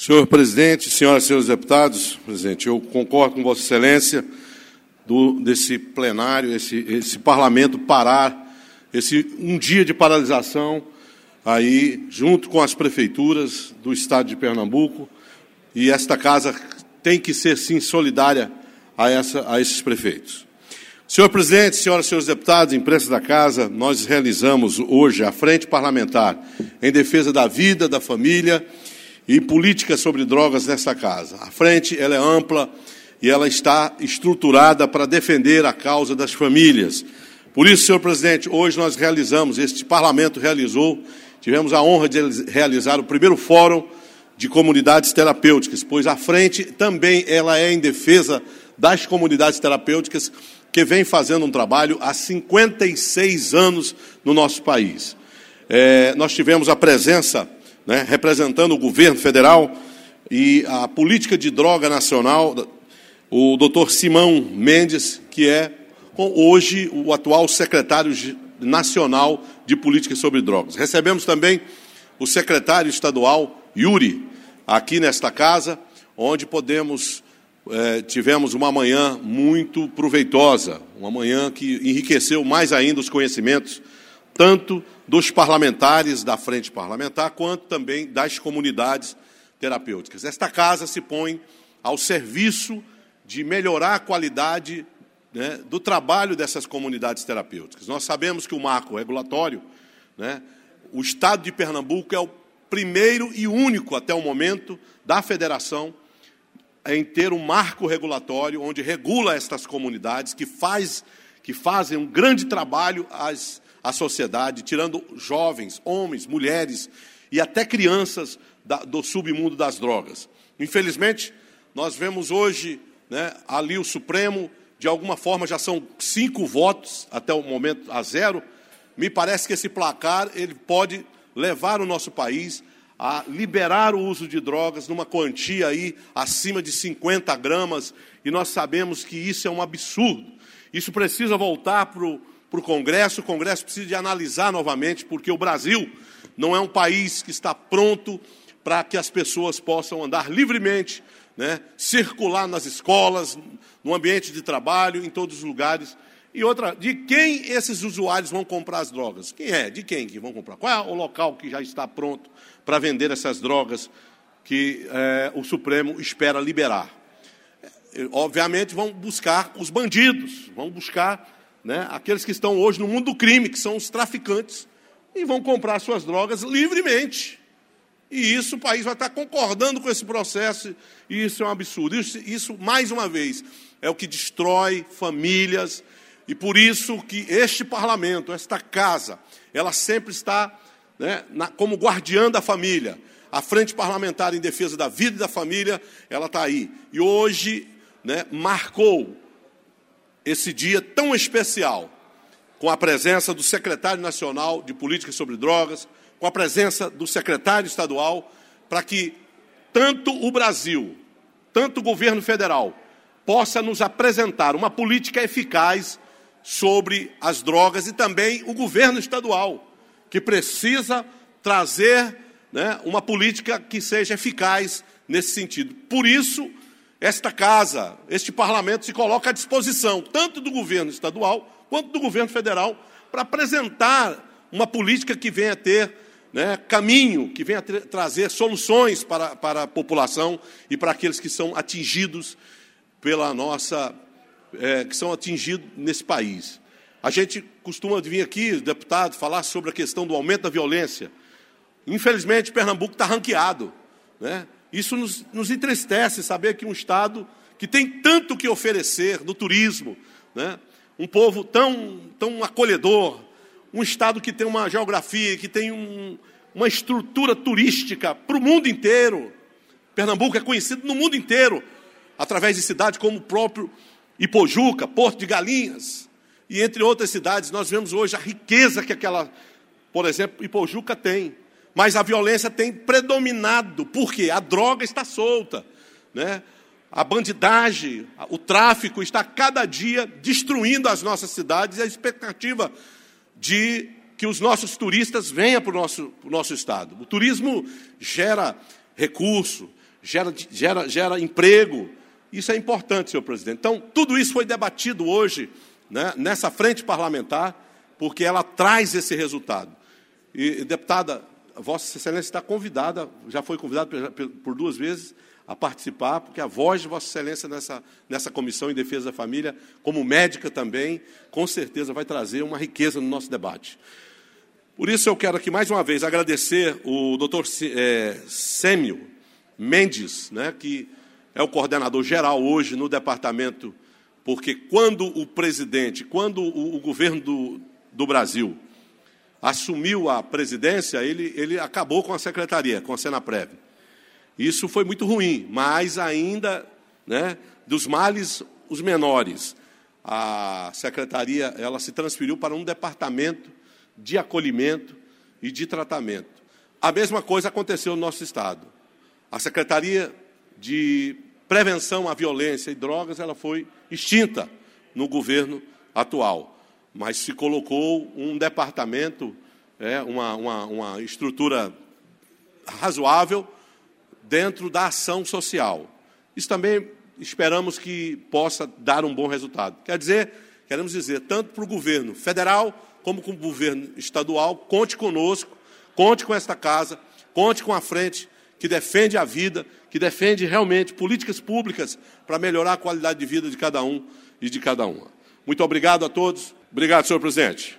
Senhor presidente, senhoras e senhores deputados, presidente, eu concordo com Vossa Excelência desse plenário, esse parlamento parar, um dia de paralisação aí, junto com as prefeituras do estado de Pernambuco, e esta casa tem que ser, sim, solidária a esses prefeitos. Senhor presidente, senhoras e senhores deputados, imprensa da casa, nós realizamos hoje a Frente Parlamentar em defesa da vida, da família e política sobre drogas nesta casa. A frente ela é ampla e ela está estruturada para defender a causa das famílias. Por isso, senhor presidente, hoje nós este parlamento realizou, tivemos a honra de realizar o primeiro fórum de comunidades terapêuticas, pois a frente também ela é em defesa das comunidades terapêuticas que vem fazendo um trabalho há 56 anos no nosso país. Nós tivemos a presença, representando o governo federal e a política de droga nacional, o doutor Simão Mendes, que é hoje o atual secretário nacional de política sobre drogas. Recebemos também o secretário estadual, Yuri, aqui nesta casa, onde tivemos uma manhã muito proveitosa, uma manhã que enriqueceu mais ainda os conhecimentos, tanto dos parlamentares da frente parlamentar, quanto também das comunidades terapêuticas. Esta casa se põe ao serviço de melhorar a qualidade do trabalho dessas comunidades terapêuticas. Nós sabemos que o marco regulatório, o Estado de Pernambuco é o primeiro e único, até o momento, da federação em ter um marco regulatório onde regula estas comunidades que fazem um grande trabalho à sociedade, tirando jovens, homens, mulheres e até crianças do submundo das drogas. Infelizmente, nós vemos hoje ali o Supremo, de alguma forma já são 5 votos, até o momento a 0. Me parece que esse placar ele pode levar o nosso país a liberar o uso de drogas numa quantia aí acima de 50 gramas, e nós sabemos que isso é um absurdo. Isso precisa voltar para o Congresso precisa de analisar novamente, porque o Brasil não é um país que está pronto para que as pessoas possam andar livremente, circular nas escolas, no ambiente de trabalho, em todos os lugares. E outra, de quem esses usuários vão comprar as drogas? De quem que vão comprar? Qual é o local que já está pronto para vender essas drogas que o Supremo espera liberar? Obviamente vão buscar os bandidos, vão buscar aqueles que estão hoje no mundo do crime, que são os traficantes, e vão comprar suas drogas livremente. E isso, o país vai estar concordando com esse processo, e isso é um absurdo. Isso, mais uma vez, é o que destrói famílias, e por isso que este parlamento, esta casa, ela sempre está como guardiã da família. A Frente Parlamentar em Defesa da Vida e da Família, ela está aí. E hoje marcou esse dia tão especial, com a presença do secretário nacional de Política sobre Drogas, com a presença do secretário estadual, para que tanto o Brasil, tanto o governo federal, possa nos apresentar uma política eficaz sobre as drogas, e também o governo estadual, que precisa trazer uma política que seja eficaz nesse sentido. Por isso, esta casa, este parlamento se coloca à disposição, tanto do governo estadual quanto do governo federal, para apresentar uma política que venha ter caminho, que venha trazer soluções para a população e para aqueles que são atingidos que são atingidos nesse país. A gente costuma vir aqui, deputado, falar sobre a questão do aumento da violência. Infelizmente, Pernambuco está ranqueado. Isso nos entristece, saber que um estado que tem tanto que oferecer no turismo, um povo tão acolhedor, um estado que tem uma geografia, que tem uma estrutura turística para o mundo inteiro. Pernambuco é conhecido no mundo inteiro, através de cidades como o próprio Ipojuca, Porto de Galinhas, e entre outras cidades. Nós vemos hoje a riqueza que por exemplo, Ipojuca tem. Mas a violência tem predominado, porque a droga está solta, A bandidagem, o tráfico está cada dia destruindo as nossas cidades, e a expectativa de que os nossos turistas venham para o nosso estado. O turismo gera recurso, gera emprego. Isso é importante, senhor presidente. Então, tudo isso foi debatido hoje, né, nessa frente parlamentar, porque ela traz esse resultado. E, deputada, Vossa Excelência está convidada, já foi convidada por 2 vezes a participar, porque a voz de Vossa Excelência nessa Comissão em Defesa da Família, como médica também, com certeza vai trazer uma riqueza no nosso debate. Por isso eu quero aqui mais uma vez agradecer o doutor Sêmio Mendes, né, que é o coordenador geral hoje no departamento, porque quando o governo do Brasil assumiu a presidência, ele acabou com a secretaria, com a Senaprev. Isso foi muito ruim, mas ainda, né, dos males os menores. A secretaria ela se transferiu para um departamento de acolhimento e de tratamento. A mesma coisa aconteceu no nosso estado. A Secretaria de Prevenção à Violência e Drogas ela foi extinta no governo atual. Mas se colocou um departamento, uma estrutura razoável dentro da ação social. Isso também esperamos que possa dar um bom resultado. Queremos dizer, tanto para o governo federal como para o governo estadual, conte conosco, conte com esta casa, conte com a frente que defende a vida, que defende realmente políticas públicas para melhorar a qualidade de vida de cada um e de cada uma. Muito obrigado a todos. Obrigado, senhor presidente.